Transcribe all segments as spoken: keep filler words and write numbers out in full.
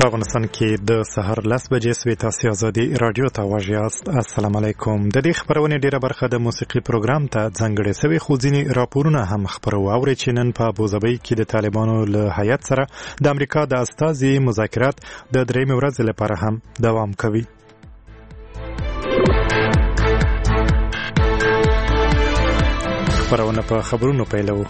په افغانستان کې د سهار لس بجې سوي تاسو ازادي رادیو ته واژ یاست. السلام علیکم. د دې خبرونې ډیره برخه د موسیقي پروګرام ته ځانګړې سوي خو ځینې راپورونه هم خبرو اوري چې نن په ابوظبي کې د طالبانو له هیئت سره د امریکا د استازي مذاکرات د درېیمې ورځې لپاره هم دوام کوي. خبرونه په خبرونو پیلو.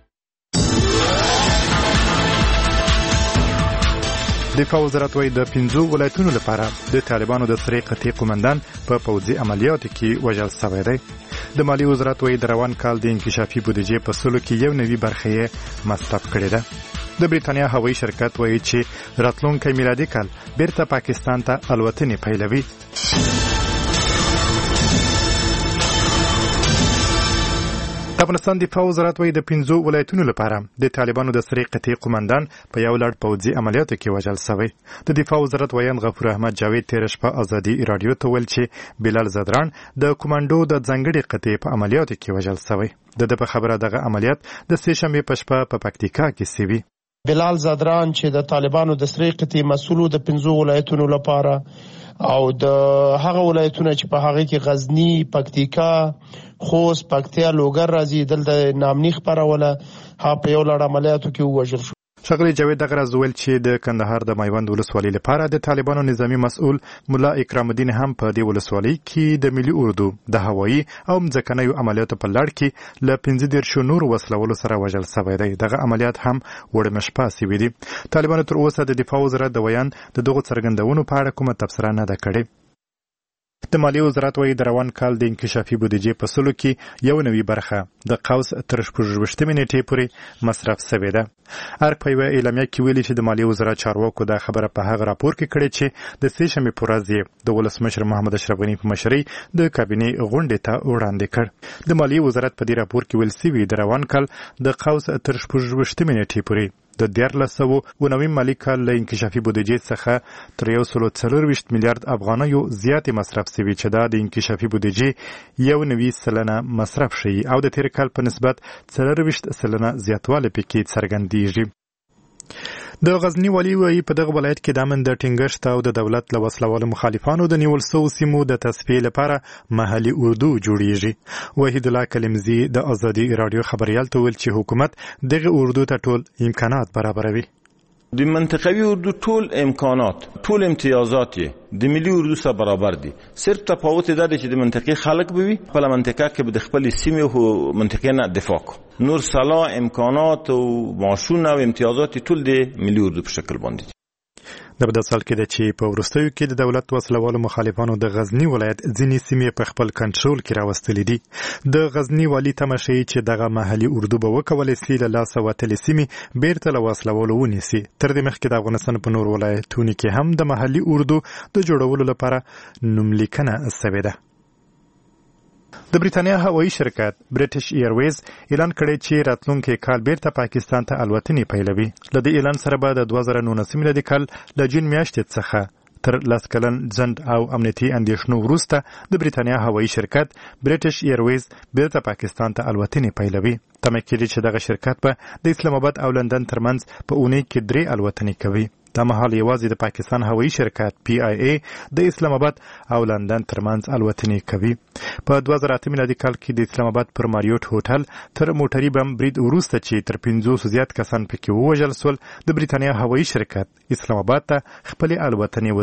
دفاع وزارت وايي د پنځو ولایتونو لپاره د طالبانو د سرې قطعي قومندان په پوځي عملیاتو کې وژل شوی دی. د مالی وزارت وايي د روان کال د انکشافي بودیجې په سلو کې یو نوي برخه یې مصرف کړې ده. د بریتانیا هوایي شرکت وايي چې راتلونکي میلادي کال بیرته پاکستان ته الوتنې پیلوي. افغانستان دفاع وزارت وايي د پنځو ولایتونو لپاره د طالبانو د سرې قطعي قومندان په یو لړ پوځي عملیاتو کې وژل شوی. د دفاع وزارت وایي غفور احمد جاوید تیر شپه ازادي رادیو ته ویل چې بلال زدران د کمانډو د ځانګړي قطعي په عملیاتو کې وژل شوی. د د په خبره دغه عملیات د سې شنبې په شپه په پکتیکا کې سوي. بلال زدران چې د طالبانو د سرې قطعي مسؤل د پنځو ولایتونو لپاره او د هغه ولایتونو چې په هغه کې غزنی، پکتیکا، خوست، پکتیا، لوګر راځي دلته نامني خبروله ها په یو لړ عملیاتو کې وژل شو. ښاغلي جاوید دغه راز ویل چې د کندهار د میوند ولسوالۍ لپاره د طالبانو نظامی مسؤل مولا اکرام الدین هم په دې ولسوالۍ کې د ملي اردو د هوایي او مځکنیو عملیاتو په لړ کې له پنځه دېرشو نورو وسلوالو سره وژل شوی دی. دغه عملیات هم وړمه شپه سوي دي. طالبانو تر اوسه د دفاع وزارت د بیان د دغو څرګندونو په اړه کومه تبصره نه ده کړې. د مالی وزارت وايي د روان کال د انکشافي بودیجې په سلو کې یو نوي برخه د قوس تر شپږویشتمې نیټې پورې مصرف شوې ده. ارګ په یوه اعلامیه کې ویلي چې د مالی وزارت چارواکو دا خبره په هغه راپور کې کړې چې د سې شنبې په ورځ د ولسمشر محمد اشرف غني په مشرۍ د کابینې غونډې ته وړاندې کړ. د مالی وزارت په دې راپور کې ویل شوي د روان کال د قوس تر شپږویشتمې نیټې پورې د دیارلس سوه اوه نوي مالي کال له انکشافي بودیجې څخه تر یو سلو څلورویشت میلیارد افغانیو زیاتې مصرف شوي چې دا د انکشافي بودیجې یو نوي سلنه مصرف شوي او د تیر کال په نسبت څلورویشت سلنه زیاتوالی پکې څرګندیږي. د غزنی والی وايي په دغه ولایت کې د امن د ټینګښت او د دولت له وسلوالو مخالفانو د نیول شوو سیمو د تصفیې لپاره محلي اردو جوړیږي. وحید الله کلمزي د ازادي رادیو خبريال ته ویل چې حکومت دغه اردو ته ټول امکانات برابروي. د منطقوي اردو ټول امکانات ټول امتیازات یې د ملي اردو سره برابر دي. صرف تفاوت دا دی چې د منطقې خلک به وي په منطقه کې به د خپل سیمې او منطقې نه دفاع کوي. نور سلا امکانات او معاشونه او امتیازات ټول د ملي اردو په شکل باندې. د بده سال کې د چې په وروستیو کې د دولت وسلوالو مخالفانو د غزنی ولایت ځینې سیمې په خپل کنټرول کې راوستلې دي. د غزنی والی تماشي چې دغه محلي اردو به وکولای شي له لاسه وتلې سیمې بیرته له وسلوالو ونیسي. تر دې مخکې د افغانستان په نور ولایتونو کې هم د محلي اردو د جوړولو لپاره نوملیکنه شوې ده. د بریتانیا هوایي شرکت برټش ایرویز اعلان کړی چې راتلونکي کال بیرته پاکستان ته الوتنې پیلوي. له دې اعلان سره به د دوه زره نولسم میلادي کال له جون میاشتې څخه تر لس کلن ځنډ او امنیتي اندېښنو وروسته د بریتانیا هوایي شرکت برټش ایرویز بیرته پاکستان ته الوتنې پیلوي. تمه کېږي چې دغه شرکت به د اسلام آباد او لندن ترمنځ په اونۍ کې درې الوتنې کوي. دا مهال یوازې د پاکستان هوایي شرکت پی آی ای د اسلام آباد او لندن ترمنځ الوتنې کوي. په دوه زره اته میلادي کال کې د اسلام آباد پر ماریوټ هوټل تر موټري بم برید وروسته چې تر پنځوسو زیات کسان پکې ووژل شول د بریتانیا هوایي شرکت اسلام آباد ته خپلې الوتنې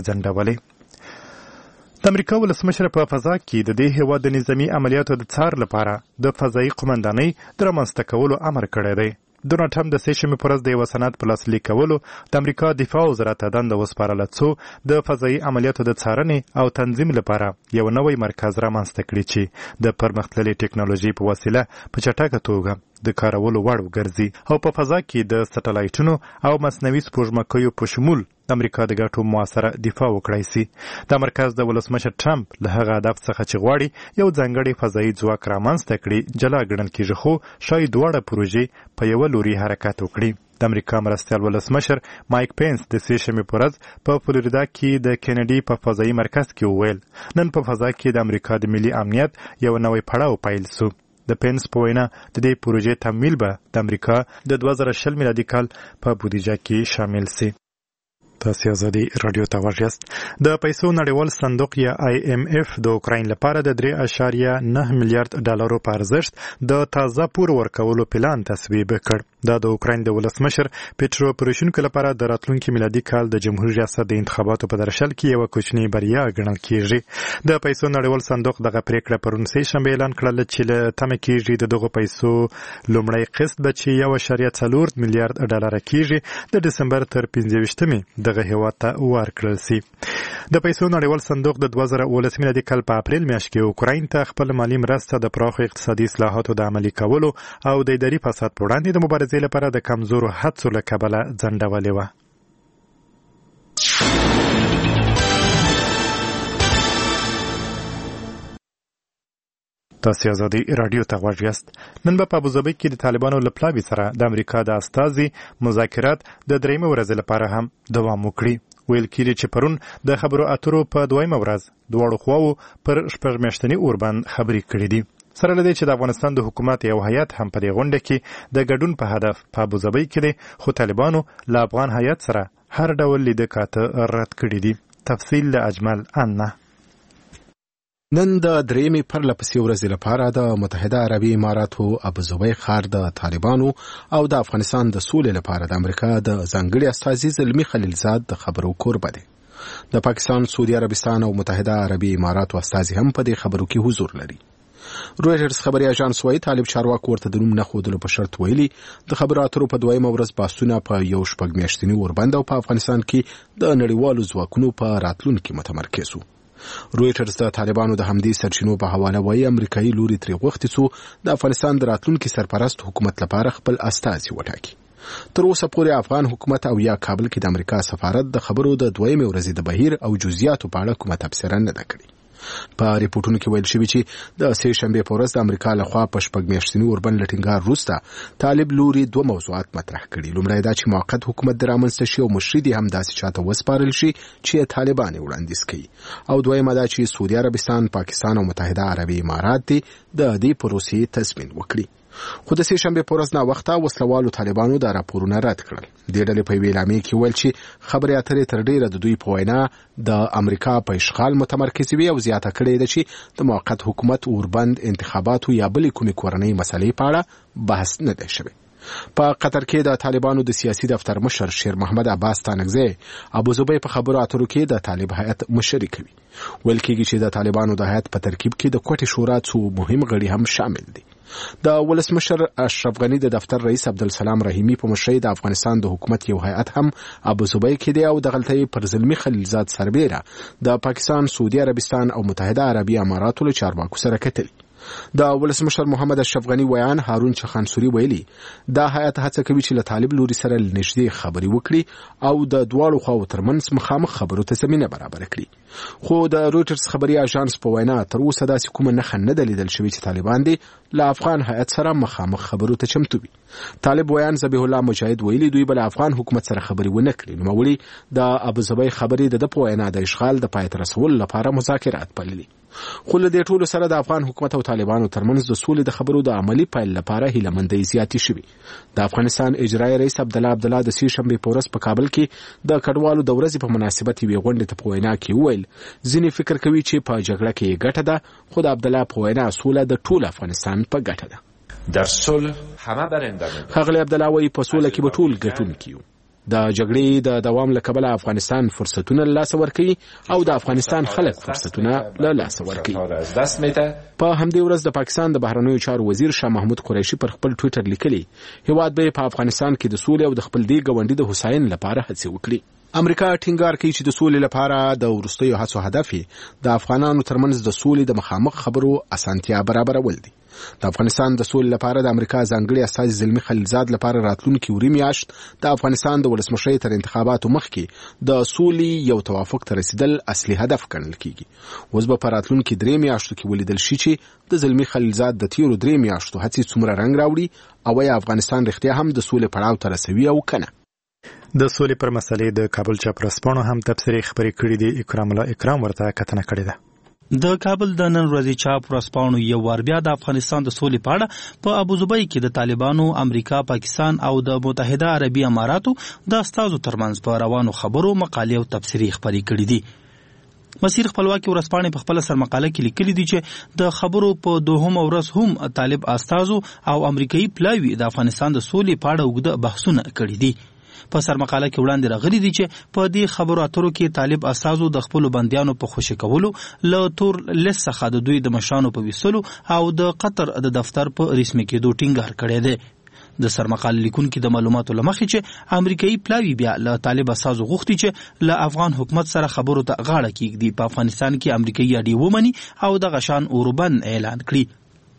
وځنډولې. د امریکا ولسمشر په فضا کې د دې هیواد د نظامي عملیاتو د څار لپاره د فضایي قومندانۍ د رامنځته کولو امر کړی دی. ډونالډ ټرمپ د سې شنبې په ورځ د یوه سند په لاسلیک کولو د امریکا دفاع وزارت ته دنده وسپارله څو د فضایي عملیاتو د څارنې او تنظیم لپاره یو نوی مرکز رامنځته کړي چې د پرمختللې ټکنالوژۍ په وسیله په چټکه توګه د کارولو وړ وګرځي او په فضا کې د سټلایټونو او مصنوعي سپوږمکیو په شمول د امریکا د ګټو موثره دفاع وکړای شي. دا مرکز د ولسمشر ټرمپ له هغه هدف څخه چې غواړي یو ځانګړی فضایي ځواک رامنځته کړي جلا ګڼل کېږي، خو شاید دواړه پروژې په یوه لوري حرکت وکړي. د امریکا مرستیال ولسمشر مایک پینس د سې شنبې په ورځ په فلوریدا کې د کینیډي په فضایي مرکز کې وویل نن په فضا کې د امریکا د ملي امنیت یو نوی پړاو پیل شو. د پینس په وینا د دې پروژې تمویل به د امریکا د دوه زره شل میلادي کال په بودیجه کې شامل شي. تاسو ازادي رادیو ته ورجست د پیسو نړیوال صندوق یا آی ایم اف د اوکراین لپاره د درې اعشاریه نه میلیارډ ډالرو په ارزښت د تازه پور ورکولو پلان تصویب کړ. دا د اوکراین د ولسمشر پیټرو پروشینکو لپاره د راتلونکي میلادي کال د جمهوریت ریاست د انتخاباتو په درشل کې یو کوچنی بریا ګڼل کیږي. د پیسو نړیوال صندوق دغه پریکړه پرون سه شنبه اعلان کړل چې له تمه کیږي د دغه پیسو لومړی قسط به چې یو اعشاریه څلور میلیارډ ډالر کیږي د دسمبر تر پنځه ویشتمې دغه هیواد ته ورکړل شي. د پیسو نړیوال صندوق د دوه زره اوولس میلادي کال په اپریل میاشت کې اوکراین ته خپل مالی مرسته د پراخو اقتصادي اصلاحاتو د عملي کولو او د اداري فساد په وړاندې د مبارزې لپاره د کمزورو هڅو له کبله ځنډولې وه. تاسو ازادي رادیو ته غوږ یاست. نن په ابوظبي کې د طالبانو له پلاوي سره د امریکا د استازي مذاکرات د درېیمې ورځې لپاره هم دوام وکړي. ویل کېږي چې پرون د خبرو اترو په دویمه ورځ دواړو خواوو پر شپږ میاشتني اوربند خبرې کړې دي. سره لدې چې د افغانستان د حکومت یو هیئت هم په دې غونډه کې د ګډون په هدف په ابوظبي کې دی، خو طالبانو له افغان هیئت سره هر ډول لیده کاته رد کړي دي. تفصیل له اجمل انه. نن د درېیمې پرله پسې ورځې لپاره د متحده عربي اماراتو ابوظبي ښار د طالبانو او د افغانستان د سولې لپاره د امریکا د ځانګړي استازي زلمي خلیلزاد د خبرو کوربه دی. د پاکستان، سعودي عربستان او متحده عربي اماراتو استازي هم په دې خبرو کې حضور لري. رویټرز خبري اژانس وايي طالب چارواکو ورته د نوم نه ښودلو په شرط ویلي د خبرو اترو په دویمه ورځ بحثونه په یو شپږ میاشتني اوربند او په افغانستان کې د نړیوالو ځواکونو په راتلونکي متمرکز وو. رویټرز د طالبانو د همدې سرچینو په حواله وایي امریکایي لوري ترې غوښتي څو د افغانستان د راتلونکي سرپرست حکومت لپاره خپل استازي وټاکي. تر اوسه پورې افغان حکومت او یا کابل کې د امریکا سفارت د خبرو د دویمې ورځې د بهیر او جزئیاتو په اړه کومه تبصره نه ده کړې. په ریپورتونو کې ویل شوی چې د سه شنبه په ورځ د امریکا لخوا په شپږ میاشتني اوربند لټینګار وروسته طالب لوري دوه موضوعات مطرح کړي. لومړی دا چې موقت حکومت د رامنځته شي او مشري هم داسې چاته وسپارل شي چې طالبان وړاندیز کوي، او دویمه دا چې سعودي عربستان، پاکستان او متحده عربي امارات دي د دې پروسې تضمین وکړي. خو د سه شنبه په ورځ نا وخته وسلوالو طالبانو دا راپورونه رد کړل. د ډلې په ویلامې کې ویل چې خبرې اترې تر ډیره د دوی په وینا د امریکا په اشغال متمرکز وي او زیاته کړې ده چې د موقت حکومت اوربند انتخاباتو یا بلې کومې کورنۍ مسلې په اړه بحث نه دی شوی. په قطر کې د طالبانو د سیاسي دفتر مشر شیر محمد عباس تانکزی ابوظبي په خبرو اترو کې د طالب هیئت مشري کوي. ویل کېږي چې د طالبانو د هیئت په ترکیب کې د کوټې شورا څو مهم غړي هم شامل دي. د ولسمشر اشرف غنی د دفتر رئیس عبدالسلام رحیمی په مشرۍ د افغانستان د حکومت یو هیئت هم ابوظبي کې دی او د غلطۍ پر زلمي خلیلزاد سربېره د پاکستان، سعودي عربستان او متحده عربي اماراتو له چارواکو سره کتلي. د ولسمشر محمد اشرف غنی ویان هارون چخانسوري ویلي دا هیئت هڅه کوي چې له طالب لوري سره نږدې خبرې وکړي او د دواړو خواو ترمنځ مخامخ خبرو ته زمینه برابر کړي. خو د رویټرز خبري اژانس په وینا تر اوسه داسې کومه نښه نه ده لیدل شوې چې طالبان دي له افغان هیئت سره مخامخ خبرو ته چمتو وي. طالب ویان ذبیح الله مجاهد ویلي دوی به له افغان حکومت سره خبرې ونه کړي. نوموړي د ابوظبي خبرې د ده په وینا د اشغال د پای ته رسولو لپاره مذاکرات بللي. خو له دې ټولو سره د افغان حکومت او طالبانو ترمنځ د سولې د خبرو د عملي پیل لپاره هیلهمندۍ زیاتې شوې. د افغانستان اجرایي رئیس عبدالله عبدالله د سه شنبې په ورځ په کابل کې د کډوالو د ورځې په مناسبت یوې غونډې ته په وینا کې وویل ځینې فکر کوي چې په جګړه کې یې ګټه ده، خو د عبدالله په وینا سوله د ټول افغانستان په ګټه ده. در صلح همه برنده می‌باشند. ښاغلی عبدالله وایي په سوله کې به ټول ګټونکي یو. د جګړې د دوام له کبله افغانستان فرصتونه له لاسه ورکوي او د افغانستان خلک فرصتونه له لاسه ورکوي. په همدې ورځ د پاکستان د بهرنیو چارو وزیر شاه محمود قریشي پر خپل ټویټر لیکلي هیواد به په افغانستان کې د سولې او د خپل دې ګاونډي د هوساینې لپاره هڅې وکړي. امریکا ټینګار کوي چې د سولې لپاره د وروستیو هڅو هدف د افغانانو ترمنځ د سولې د مخامخ خبرو اسانتیا برابرول دي. د افغانستان د سولې لپاره د امریکا ځانګړي استازي زلمي خلیلزاد لپاره راتلونکي وري میاشت د افغانستان د ولسمشرۍ تر انتخاباتو مخکې د سولې یو توافق ته رسیدل اصلي هدف ګڼل کیږي. اوس به په راتلونکي درې میاشتو کې ولیدل شي چې د زلمي خلیلزاد د تیرو درې میاشتو هڅې څومره رنګ راوړي او یا افغانستان رښتیا هم د سولې پړاو ته رسوي او کنه. د سولې پر مسلې د کابل چاپرسپانو هم تبصرې خبرې کړې دي. اکرام الله اکرام ورته کتنه کړې ده. د کابل د نن ورځې چاپ ورځپاڼو یو وار بیا د افغانستان د سولې په اړه په ابوظبي کې د طالبانو، امریکا، پاکستان او د متحده عربي اماراتو د استازو ترمنځ په روانو خبرو مقالې او تبصرې خپرې کړې دي. مسیر خپلواکي ورځپاڼې په خپله سرمقاله کې لیکلي دي چې د خبرو په دوهمه ورځ هم طالب استازو او امریکایي پلاوي د افغانستان د سولې په اړه اوږده بحثونه کړي دي. په سرمقاله کې وړاندې راغلي دي چې په دې خبرو اترو کې طالب استازو د خپلو بندیانو په خوشي کولو، له تور لیست څخه د دوی د مشرانو په ویستلو او د قطر د دفتر په رسمي کېدو ټینګار کړی دی. د سرمقاله لیکونکي د معلوماتو له مخې چې امریکایي پلاوي بیا له طالب استازو غوښتي چې له افغان حکومت سره خبرو ته غاړه کېږدي، په افغانستان کې امریکایي اډې ومني او دغه شان اوربند اعلان کړي.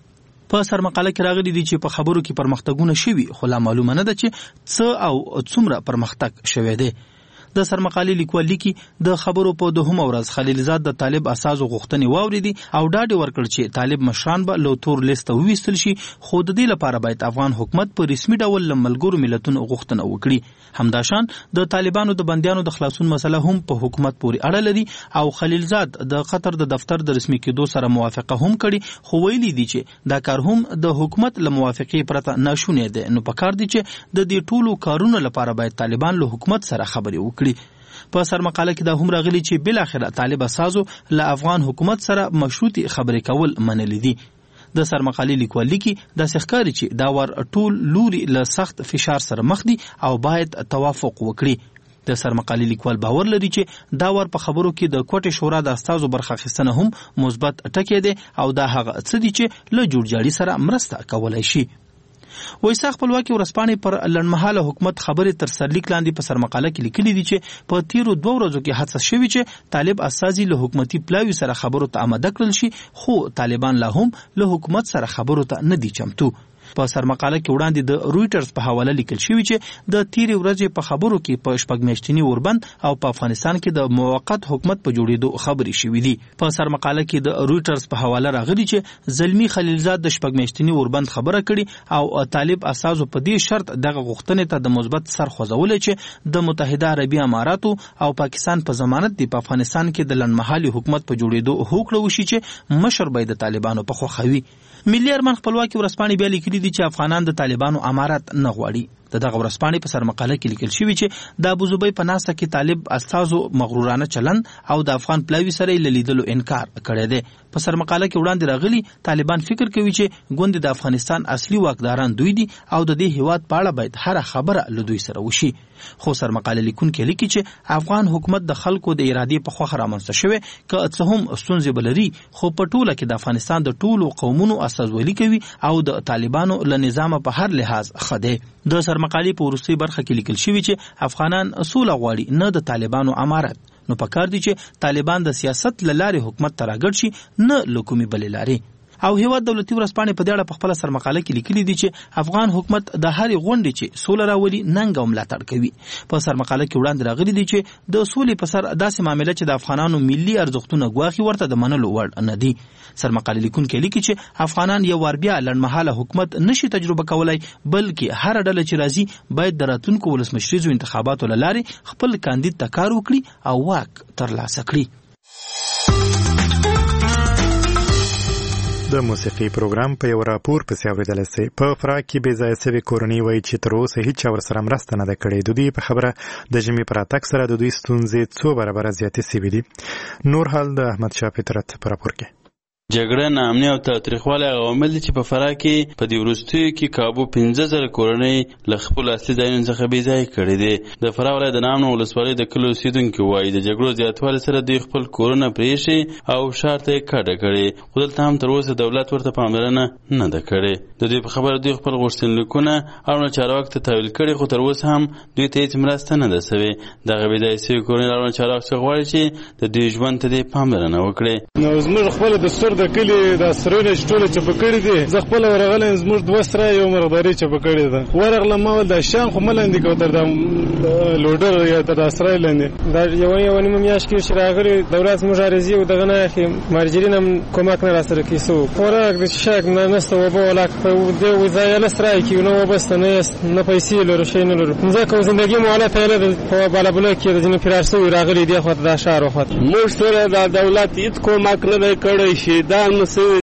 په سرمقاله کې راغلي دي چې په خبرو کې پرمختګونه شوي، خو لا معلومه نه ده چې څه او څومره پرمختګ شوی دی. د سرمقالې لیکوال لیکي د خبرو په دوهمه ورځ خلیلزاد د طالب اساسو غوښتنې واورېدي او ډاډ ورکړ چې طالب مشران به له تور لیست وویستل شي، خو د دې لپاره باید افغان حکومت په رسمي ډول له ملګرو ملتونو غوښتنه وکړي. همداشان د طالبانو د بندیانو د خلاصون مسله هم په حکومت پورې اړه لري او خلیلزاد د قطر د دفتر د رسمي کېدو سره موافقه هم کړي، خو ویلي دي چې دا کار هم د حکومت له موافقې پرته ناشونی دی. نو پکار دي چې د دې ټولو کارونو لپاره باید طالبان له حکومت سره خبرې وکړي. په سرمقاله کې دا هم راغلي چې بل اخر طالب اساسو له افغان حکومت سره مشروطي خبرې کول منلي دي. د سرمقالې لیکوال لیکي دا ښکاري چې دا ور ټول لوري له سخت فشار سره مخ دي او باید توافق وکړي. د سرمقالې لیکوال باور لري چې دا ور په خبرو کې د کوټې شورا د استازو برخه اخیستنه هم مثبت ټکی دی او دا هغه څه دي چې له جوړجاړي سره مرسته کولای شي. وایسا خپلواکي ورځپاڼې پر لنډمهاله حکومت خبرې تر سرلیک لاندې په سرمقاله کې لیکلي دي چې په تیرو دوه ورځو کې هڅه شوې چې طالب استازي له حکومتي پلاوي سره خبرو ته آماده کړل شي، خو طالبان لا هم له حکومت سره خبرو ته نه دي چمتو. په سرمقاله کې وړاندې د رويټرز په حواله لیکل شوی چې د تیرې ورځې په خبرو کې په شپږ میاشتنی اوربند او په افغانستان کې د موقت حکومت په جوړېدو خبرې شوې دي. په سرمقاله کې د رويټرز په حواله راغلي چې زلمی خلیلزاد د شپږ میاشتنی اوربند خبره کړي او طالب اساسو په دې شرط دغه غوښتنې ته د مثبت سر خوځول چې د متحده عربي اماراتو او پاکستان په ضمانت دی په افغانستان کې د لنډمهالي حکومت په جوړېدو هوکړه وشي چې مشر به د طالبانو په خوخوي. ملي ارمان خپلواکي ورځپاڼې بیا لیکلي دي چې افغانان د طالبانو امارات نه غواړي. د دغه ورځپاڼې په سرمقاله کې لیکل شوی چې د ابوظبي په ناسته کې طالب استازو مغرورانه چلند او د افغان پلاوي سره لیدلو انکار کړی دی. په سرمقاله کې وړاندې راغلي طالبان فکر کوي چې ګوند د افغانستان اصلي واکداران دوی دي او د دې هیواد په اړه باید هر خبره له دوی سره وشي. خو سرمقاله لیکونکي لیکي چې افغان حکومت د خلکو د ارادې په خوخه رامنځته شوی که څه هم ستونزې بلري، خو په ټوله کې د افغانستان د ټولو قومونو استازولي کوي او د طالبانو له نظام په هر لحاظ خده. د سرمقالې په وروستۍ برخه کې لیکل شوی چې افغانان سوله غواړي، نه د طالبانو امارت. نو پکار دي چې طالبان د سیاست له لارې حکومت ته راګړ شي، نه له کومې بلې لارې. او هیواد دولتي ورځپاڼې په دې اړه په خپله سرمقاله کې لیکلي دي چې افغان حکومت د هرې غونډې چې سوله راولي ننګ او ملاتړ کوي. په سرمقاله کې وړاندې راغلي دي چې د سولې په سر داسې معامله چې د افغانانو ملي ارزښتونه ګواښي ورته د منلو وړ نه دي. سرمقاله لیکونکي لیکي چې افغانان یو وار بیا لنډمهاله حکومت نشي تجربه کولای، بلکې هر ډله چې راځي باید د راتلونکو ولسمشریزو انتخاباتو له لارې خپل کاندید ته کار وکړي او واک ترلاسه کړي. د موسیقي پروګرام په یو راپور پسې اورېدلی سئ. په فراه کې بې ځایه سوې کورنۍ وایي چې تر اوسه هیچا ورسره مرسته نه ده کړې. د دوی په خبره د ژمي په راتګ سره د دوی ستونزې څو برابره زیاتې سوي دي. نور حال د احمدشاه فطرت په راپور کې. جګړه، ناامني او تاوتریخوالی عوامل دي چې په فراه کې په دې وروستیو کې کابو پنځه زره کورنۍ له خپلو اصلي ځایونو څخه بې ځایه کړي دي. د فراه ولایت د نامنو ولسوالۍ د کلیو اوسېدونکي وایي د جګړو زیاتوالي سره دوی خپل کورونه پرېښي او ښار ته یې کډه کړې، خو دلته هم تر اوسه دولت ورته پاملرنه نه ده کړې. د دوی په خبره دوی خپل غوښتنلیکونه اړوند چارواکو ته تحویل کړي، خو تر اوسه هم دوی ته هېڅ مرسته نه ده سوې. دغه بې ځایه سوي کورنۍ اړوند چارواکو څخه غواړي چې د دوی ژوند ته دې پاملرنه وکړي. نو زموږ خپله دستور د د کلی د سرونه ټوله چپ کړی دي زه خپل ورغلم زموږ دوه سره یو مرغداري چپ کړی ده ورغلم ما ول د شام خو ملندې کو تر د لوډر یا تر اسرائیل لاندې دا یو یو نیمه میاش کې شراغلي دولت مجارزي او دغه نه اخی مارجرین هم کومک نه راسره کیسو خوراک د شک نه نسته وبو ولا د وزایل سره کی نو وبستنه نه پیسې لرو شي نه لرو ځکه زندگی مولا ته په بالا بل کې د جن فرارسو راغلي دی خو د شهر وخت موږ سره د دولت هیڅ کومک نه کړی شي دا نو